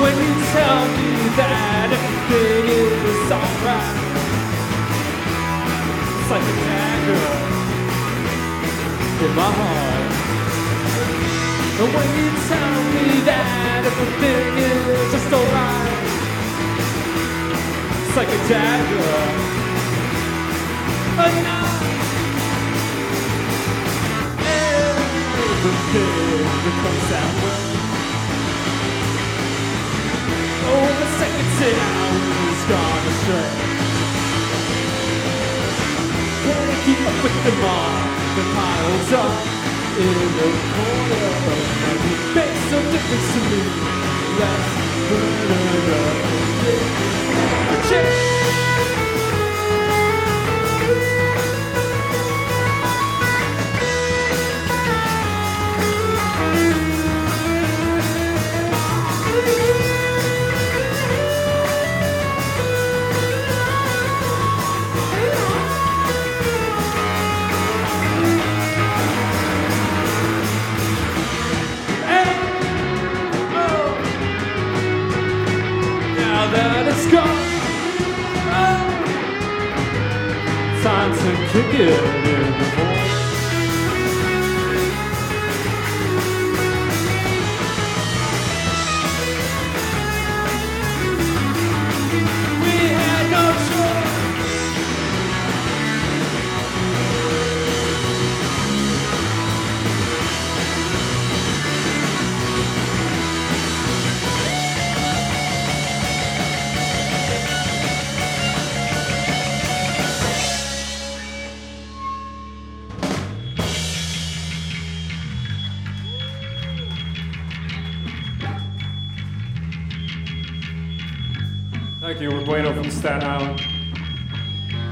when you tell me that everything is alright. It's like a dagger in my heart. And when you tell me that everything is just alright, it's like a dagger, a knife. Everything becomes that way. Oh, the second tower's gone astray. Can't keep up with them all. The piles up in the corner. It makes no difference to me. Let's burn it up. Change. That it's gone. Oh. Time to kick it in the hole. We had no choice. Thank you, we're Bueno from Staten Island.